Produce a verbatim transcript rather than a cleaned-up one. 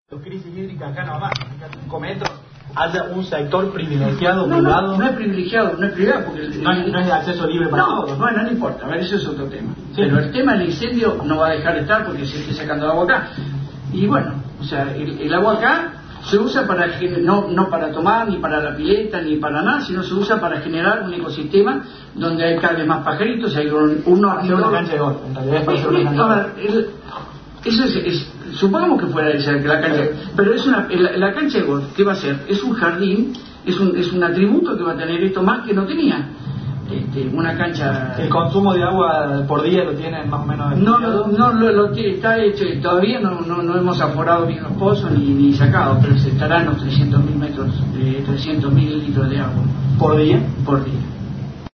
Crisis hídrica acá nomás, acá cinco metros, haya un sector privilegiado, no, privado. No, no es privilegiado, no es privado porque el, no, es, no es de acceso libre para no, todos. Bueno, no importa, a ver, eso es otro tema. Sí. Pero el tema del incendio no va a dejar de estar porque se esté sacando agua acá. Y bueno, o sea, el, el agua acá se usa para no, no para tomar, ni para la pileta, ni para nada, sino se usa para generar un ecosistema donde hay cada vez más pajaritos, hay un, uno hacer una cancha de golf, en realidad es para hacer una cancha de golf. Eso es, es, supongamos que fuera esa la cancha, pero es una, la, la cancha de golf, ¿qué va a ser? Es un jardín, es un, es un atributo que va a tener esto más que no tenía. Este, una cancha. El consumo de agua por día lo tienen más o menos. No, no, no lo, lo tiene, está hecho, todavía no, no, no hemos aforado bien los pozos ni, ni sacado, pero se estarán los trescientos mil metros, eh, trescientos mil litros de agua. ¿Por día? Por día.